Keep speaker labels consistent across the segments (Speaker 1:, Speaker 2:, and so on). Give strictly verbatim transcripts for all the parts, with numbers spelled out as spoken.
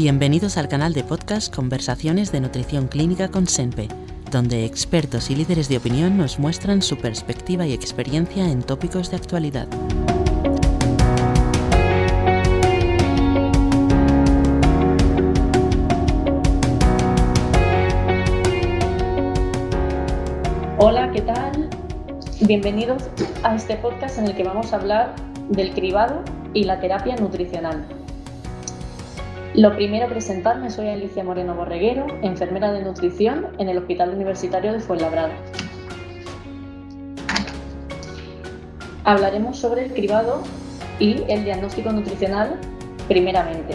Speaker 1: Bienvenidos al canal de podcast Conversaciones de Nutrición Clínica con SENPE, donde expertos y líderes de opinión nos muestran su perspectiva y experiencia en tópicos de actualidad.
Speaker 2: Hola, ¿qué tal? Bienvenidos a este podcast en el que vamos a hablar del cribado y la terapia nutricional. Lo primero, presentarme, soy Alicia Moreno Borreguero, enfermera de nutrición en el Hospital Universitario de Fuenlabrada. Hablaremos sobre el cribado y el diagnóstico nutricional primeramente.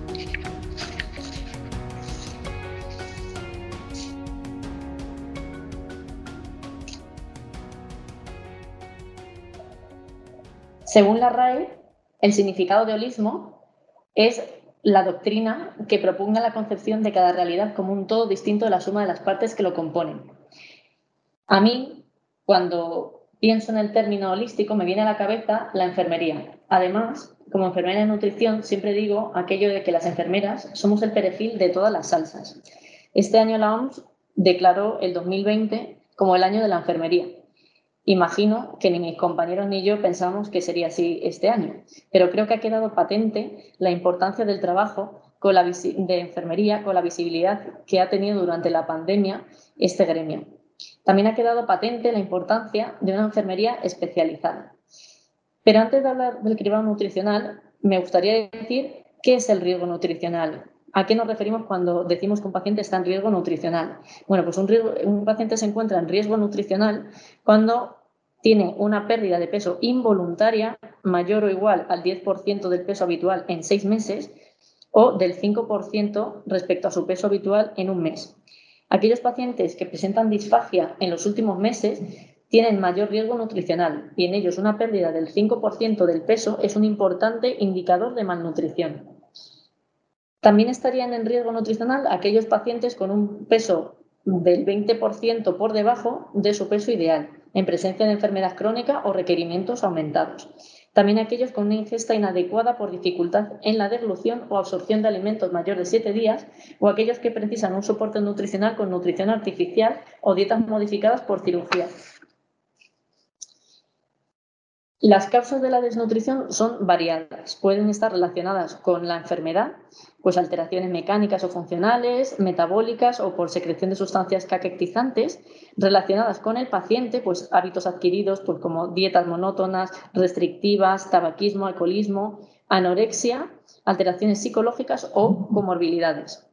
Speaker 2: Según la RAE, el significado de holismo es la doctrina que propugna la concepción de cada realidad como un todo distinto de la suma de las partes que lo componen. A mí, cuando pienso en el término holístico, me viene a la cabeza la enfermería. Además, como enfermera de nutrición, siempre digo aquello de que las enfermeras somos el perejil de todas las salsas. Este año la O M S declaró el dos mil veinte como el año de la enfermería. Imagino que ni mis compañeros ni yo pensamos que sería así este año, pero creo que ha quedado patente la importancia del trabajo con la de enfermería, con la visibilidad que ha tenido durante la pandemia este gremio. También ha quedado patente la importancia de una enfermería especializada. Pero antes de hablar del cribado nutricional, me gustaría decir qué es el riesgo nutricional. ¿A qué nos referimos cuando decimos que un paciente está en riesgo nutricional? Bueno, pues un, riesgo, un paciente se encuentra en riesgo nutricional cuando tiene una pérdida de peso involuntaria mayor o igual al diez por ciento del peso habitual en seis meses o del cinco por ciento respecto a su peso habitual en un mes. Aquellos pacientes que presentan disfagia en los últimos meses tienen mayor riesgo nutricional y en ellos una pérdida del cinco por ciento del peso es un importante indicador de malnutrición. También estarían en riesgo nutricional aquellos pacientes con un peso del veinte por ciento por debajo de su peso ideal, en presencia de enfermedad crónica o requerimientos aumentados. También aquellos con una ingesta inadecuada por dificultad en la deglución o absorción de alimentos mayor de siete días o aquellos que precisan un soporte nutricional con nutrición artificial o dietas modificadas por cirugía. Las causas de la desnutrición son variadas. Pueden estar relacionadas con la enfermedad, pues alteraciones mecánicas o funcionales, metabólicas o por secreción de sustancias caquectizantes, relacionadas con el paciente, pues hábitos adquiridos pues como dietas monótonas, restrictivas, tabaquismo, alcoholismo, anorexia, alteraciones psicológicas o comorbilidades.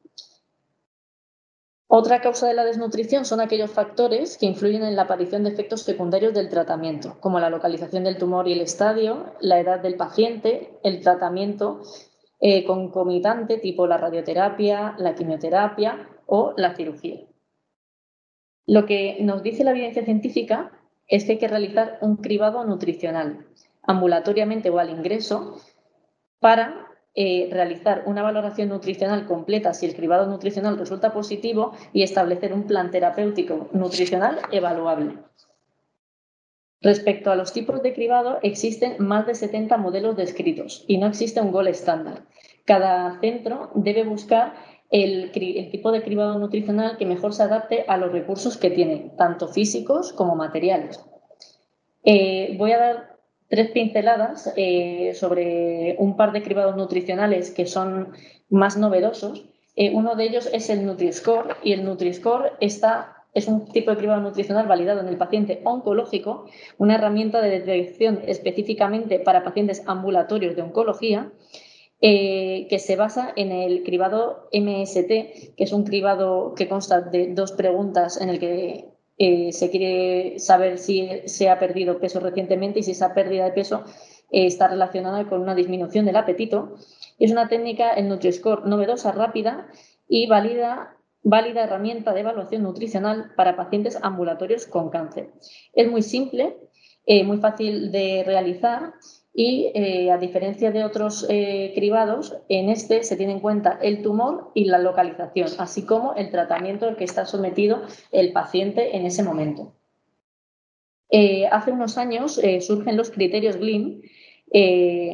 Speaker 2: Otra causa de la desnutrición son aquellos factores que influyen en la aparición de efectos secundarios del tratamiento, como la localización del tumor y el estadio, la edad del paciente, el tratamiento eh, concomitante tipo la radioterapia, la quimioterapia o la cirugía. Lo que nos dice la evidencia científica es que hay que realizar un cribado nutricional, ambulatoriamente o al ingreso, para Eh, realizar una valoración nutricional completa si el cribado nutricional resulta positivo y establecer un plan terapéutico nutricional evaluable. Respecto a los tipos de cribado, existen más de setenta modelos descritos y no existe un gold estándar. Cada centro debe buscar el, el tipo de cribado nutricional que mejor se adapte a los recursos que tiene, tanto físicos como materiales. Eh, voy a dar tres pinceladas eh, sobre un par de cribados nutricionales que son más novedosos. Eh, uno de ellos es el Nutri-Score y el Nutri-Score está, es un tipo de cribado nutricional validado en el paciente oncológico, una herramienta de detección específicamente para pacientes ambulatorios de oncología, eh, que se basa en el cribado M S T, que es un cribado que consta de dos preguntas en el que Eh, se quiere saber si se ha perdido peso recientemente y si esa pérdida de peso eh, está relacionada con una disminución del apetito. Es una técnica, el Nutri-Score, novedosa, rápida y válida, válida herramienta de evaluación nutricional para pacientes ambulatorios con cáncer. Es muy simple, eh, muy fácil de realizar y, eh, a diferencia de otros eh, cribados, en este se tiene en cuenta el tumor y la localización, así como el tratamiento al que está sometido el paciente en ese momento. Eh, hace unos años eh, surgen los criterios G L I M, eh,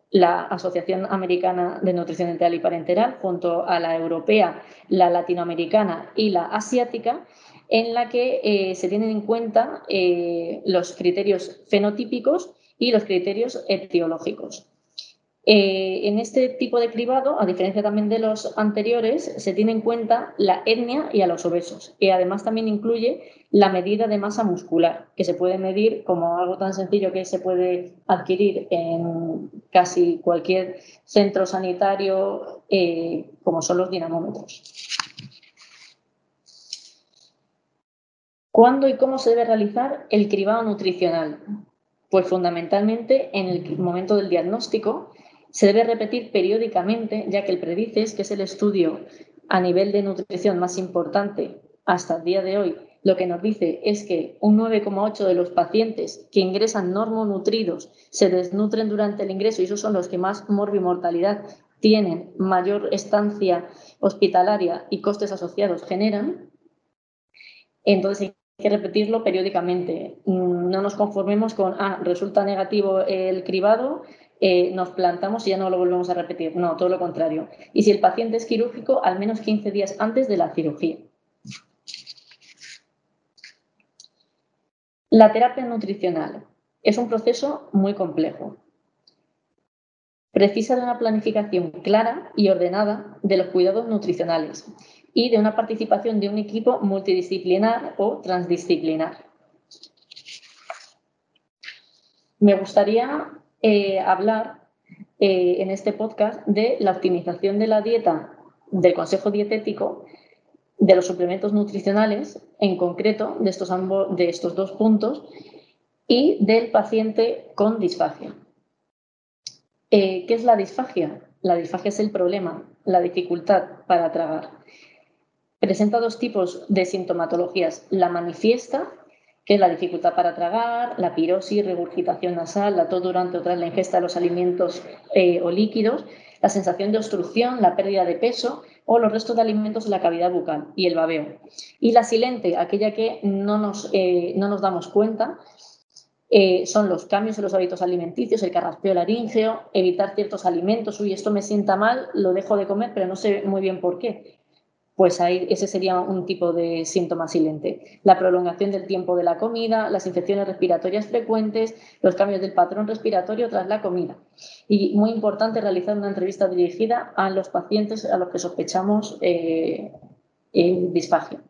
Speaker 2: la Asociación Americana de Nutrición Enteral y Parenteral, junto a la europea, la latinoamericana y la asiática, en la que eh, se tienen en cuenta eh, los criterios fenotípicos y los criterios etiológicos. Eh, en este tipo de cribado, a diferencia también de los anteriores, se tiene en cuenta la etnia y a los obesos, y además también incluye la medida de masa muscular, que se puede medir como algo tan sencillo que se puede adquirir en casi cualquier centro sanitario, eh, como son los dinamómetros. ¿Cuándo y cómo se debe realizar el cribado nutricional? Pues fundamentalmente en el momento del diagnóstico. Se debe repetir periódicamente, ya que el PREDICES, que es el estudio a nivel de nutrición más importante hasta el día de hoy, lo que nos dice es que un nueve coma ocho de los pacientes que ingresan normonutridos se desnutren durante el ingreso, y esos son los que más morbimortalidad tienen, mayor estancia hospitalaria y costes asociados generan. Entonces hay que repetirlo periódicamente. No nos conformemos con, ah, resulta negativo el cribado, eh, nos plantamos y ya no lo volvemos a repetir. No, todo lo contrario. Y si el paciente es quirúrgico, al menos quince días antes de la cirugía. La terapia nutricional es un proceso muy complejo. Precisa de una planificación clara y ordenada de los cuidados nutricionales y de una participación de un equipo multidisciplinar o transdisciplinar. Me gustaría eh, hablar eh, en este podcast de la optimización de la dieta del consejo dietético, de los suplementos nutricionales, en concreto de estos, ambos, de estos dos puntos, y del paciente con disfagia. Eh, ¿Qué es la disfagia? La disfagia es el problema, la dificultad para tragar. Presenta dos tipos de sintomatologías: la manifiesta, que es la dificultad para tragar, la pirosis, regurgitación nasal, la tos durante o tras la ingesta de los alimentos eh, o líquidos, la sensación de obstrucción, la pérdida de peso o los restos de alimentos en la cavidad bucal y el babeo. Y la silente, aquella que no nos, eh, no nos damos cuenta, eh, son los cambios en los hábitos alimenticios, el carraspeo laríngeo, evitar ciertos alimentos. Uy, esto me sienta mal, lo dejo de comer, pero no sé muy bien por qué. Pues ahí ese sería un tipo de síntoma silente. La prolongación del tiempo de la comida, las infecciones respiratorias frecuentes, los cambios del patrón respiratorio tras la comida. Y muy importante realizar una entrevista dirigida a los pacientes a los que sospechamos eh, eh, disfagia.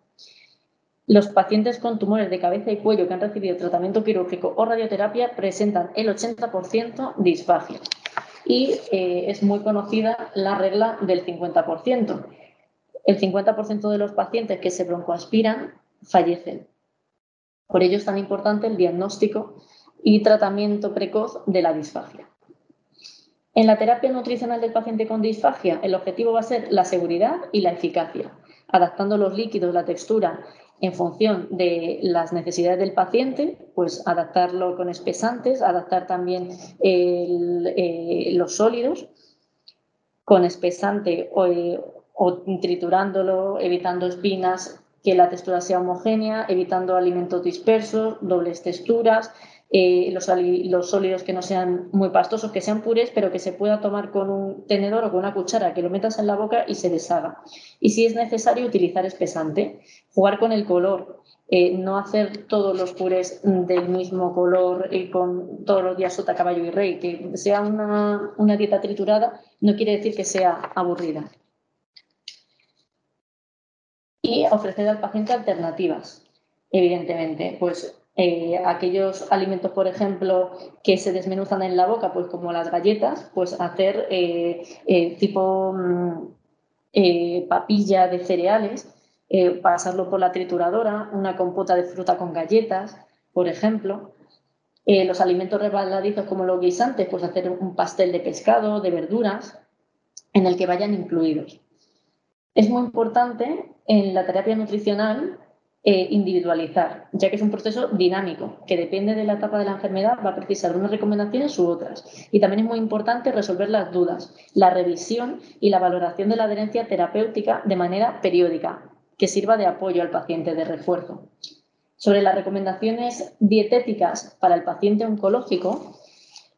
Speaker 2: Los pacientes con tumores de cabeza y cuello que han recibido tratamiento quirúrgico o radioterapia presentan el ochenta por ciento disfagia. Y eh, es muy conocida la regla del cincuenta por ciento. El cincuenta por ciento de los pacientes que se broncoaspiran fallecen. Por ello es tan importante el diagnóstico y tratamiento precoz de la disfagia. En la terapia nutricional del paciente con disfagia, el objetivo va a ser la seguridad y la eficacia, adaptando los líquidos, la textura, en función de las necesidades del paciente, pues adaptarlo con espesantes, adaptar también el, eh, los sólidos con espesante o, eh, o triturándolo, evitando espinas, que la textura sea homogénea, evitando alimentos dispersos, dobles texturas, eh, los, los sólidos que no sean muy pastosos, que sean purés, pero que se pueda tomar con un tenedor o con una cuchara, que lo metas en la boca y se deshaga. Y si es necesario, utilizar espesante, jugar con el color. Eh, no hacer todos los purés del mismo color y con todos los días sota, caballo y rey. Que sea una, una dieta triturada no quiere decir que sea aburrida. Y ofrecer al paciente alternativas, evidentemente. Pues eh, aquellos alimentos, por ejemplo, que se desmenuzan en la boca, pues como las galletas, pues hacer eh, eh, tipo eh, papilla de cereales, Eh, pasarlo por la trituradora, una compota de fruta con galletas, por ejemplo. Eh, los alimentos resbaladizos como los guisantes, pues hacer un pastel de pescado, de verduras, en el que vayan incluidos. Es muy importante en la terapia nutricional eh, individualizar, ya que es un proceso dinámico, que depende de la etapa de la enfermedad, va a precisar unas recomendaciones u otras. Y también es muy importante resolver las dudas, la revisión y la valoración de la adherencia terapéutica de manera periódica, que sirva de apoyo al paciente, de refuerzo. Sobre las recomendaciones dietéticas para el paciente oncológico,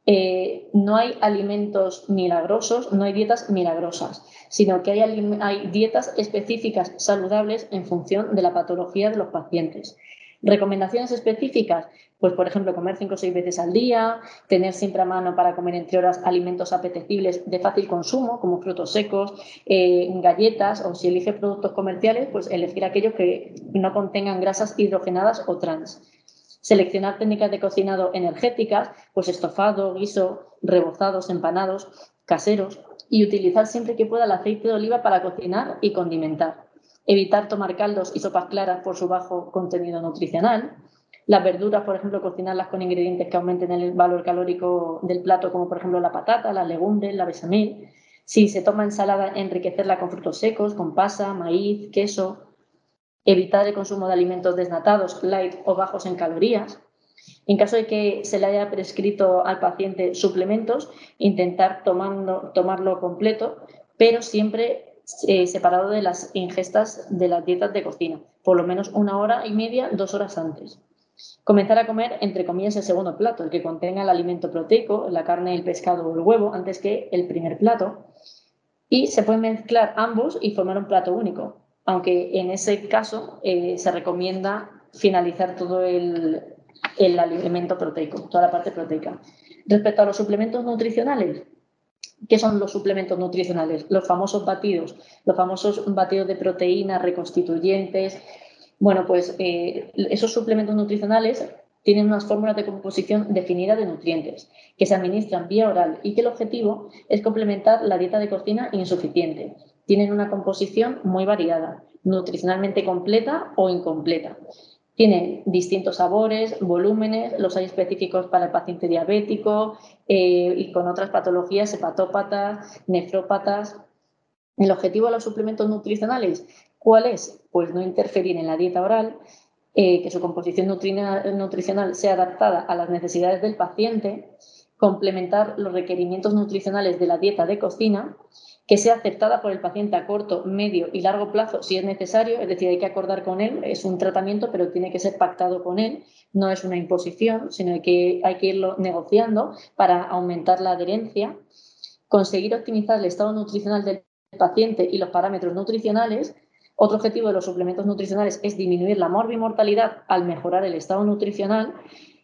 Speaker 2: Eh, no hay alimentos milagrosos, no hay dietas milagrosas, sino que hay, hay dietas específicas saludables en función de la patología de los pacientes. Recomendaciones específicas, pues por ejemplo comer cinco o seis veces al día, tener siempre a mano para comer entre horas alimentos apetecibles de fácil consumo como frutos secos, eh, galletas, o si elige productos comerciales, pues elegir aquellos que no contengan grasas hidrogenadas o trans. Seleccionar técnicas de cocinado energéticas, pues estofado, guiso, rebozados, empanados, caseros, y utilizar siempre que pueda el aceite de oliva para cocinar y condimentar. Evitar tomar caldos y sopas claras por su bajo contenido nutricional. Las verduras, por ejemplo, cocinarlas con ingredientes que aumenten el valor calórico del plato, como por ejemplo la patata, las legumbres, la bechamel. Si se toma ensalada, enriquecerla con frutos secos, con pasa, maíz, queso. Evitar el consumo de alimentos desnatados, light o bajos en calorías. En caso de que se le haya prescrito al paciente suplementos, intentar tomando, tomarlo completo, pero siempre eh, separado de las ingestas de las dietas de cocina, por lo menos una hora y media, dos horas antes. Comenzar a comer, entre comillas, el segundo plato, el que contenga el alimento proteico, la carne, el pescado o el huevo, antes que el primer plato. Y se pueden mezclar ambos y formar un plato único, aunque en ese caso eh, se recomienda finalizar todo el, el alimento proteico, toda la parte proteica. Respecto a los suplementos nutricionales, ¿qué son los suplementos nutricionales? Los famosos batidos, los famosos batidos de proteínas, reconstituyentes. Bueno, pues eh, esos suplementos nutricionales tienen unas fórmulas de composición definidas de nutrientes que se administran vía oral y que el objetivo es complementar la dieta de cocina insuficiente. Tienen una composición muy variada, nutricionalmente completa o incompleta. Tienen distintos sabores, volúmenes, los hay específicos para el paciente diabético eh, y con otras patologías hepatópatas, nefrópatas. El objetivo de los suplementos nutricionales, ¿cuál es? Pues no interferir en la dieta oral, eh, que su composición nutricional sea adaptada a las necesidades del paciente, complementar los requerimientos nutricionales de la dieta de cocina, que sea aceptada por el paciente a corto, medio y largo plazo si es necesario, es decir, hay que acordar con él, es un tratamiento, pero tiene que ser pactado con él, no es una imposición, sino que hay que irlo negociando para aumentar la adherencia, conseguir optimizar el estado nutricional del paciente y los parámetros nutricionales. Otro objetivo de los suplementos nutricionales es disminuir la morbimortalidad al mejorar el estado nutricional.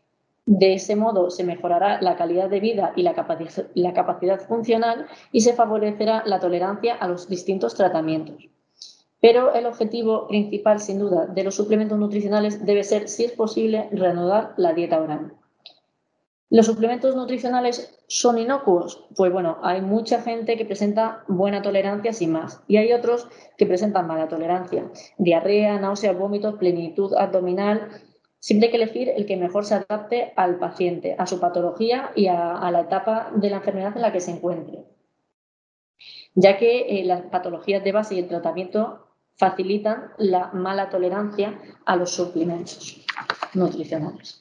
Speaker 2: De ese modo se mejorará la calidad de vida y la capacidad, la capacidad funcional y se favorecerá la tolerancia a los distintos tratamientos. Pero el objetivo principal, sin duda, de los suplementos nutricionales debe ser, si es posible, reanudar la dieta oral. ¿Los suplementos nutricionales son inocuos? Pues bueno, hay mucha gente que presenta buena tolerancia sin más y hay otros que presentan mala tolerancia. Diarrea, náuseas, vómitos, plenitud abdominal. Siempre hay que elegir el que mejor se adapte al paciente, a su patología y a, a la etapa de la enfermedad en la que se encuentre, ya que eh, las patologías de base y el tratamiento facilitan la mala tolerancia a los suplementos nutricionales.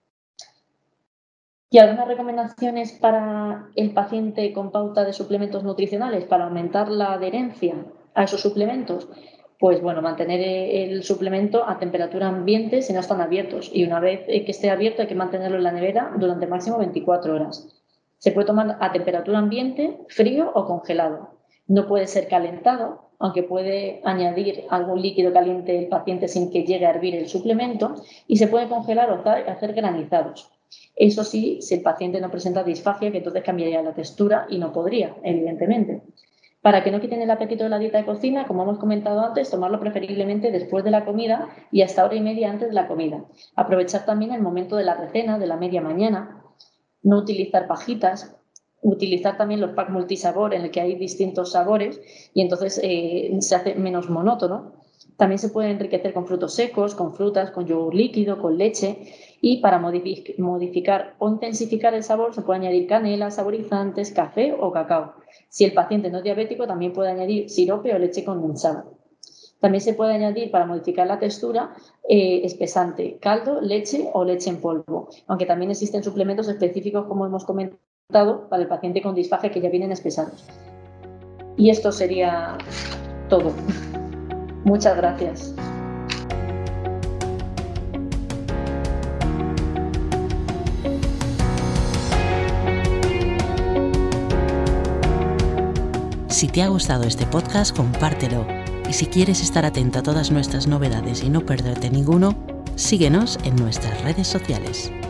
Speaker 2: ¿Y algunas recomendaciones para el paciente con pauta de suplementos nutricionales para aumentar la adherencia a esos suplementos? Pues bueno, mantener el suplemento a temperatura ambiente si no están abiertos y una vez que esté abierto hay que mantenerlo en la nevera durante máximo veinticuatro horas. Se puede tomar a temperatura ambiente, frío o congelado. No puede ser calentado, aunque puede añadir algún líquido caliente el paciente sin que llegue a hervir el suplemento, y se puede congelar o hacer granizados. Eso sí, si el paciente no presenta disfagia, que entonces cambiaría la textura y no podría, evidentemente. Para que no quiten el apetito de la dieta de cocina, como hemos comentado antes, tomarlo preferiblemente después de la comida y hasta hora y media antes de la comida. Aprovechar también el momento de la recena, de la media mañana. No utilizar pajitas. Utilizar también los packs multisabor en el que hay distintos sabores y entonces eh, se hace menos monótono. También se puede enriquecer con frutos secos, con frutas, con yogur líquido, con leche y para modific- modificar o intensificar el sabor se puede añadir canela, saborizantes, café o cacao. Si el paciente no es diabético también puede añadir sirope o leche condensada. También se puede añadir para modificar la textura eh, espesante, caldo, leche o leche en polvo, aunque también existen suplementos específicos como hemos comentado para el paciente con disfagia que ya vienen espesados. Y esto sería todo. Muchas gracias.
Speaker 1: Si te ha gustado este podcast, compártelo. Y si quieres estar atento a todas nuestras novedades y no perderte ninguno, síguenos en nuestras redes sociales.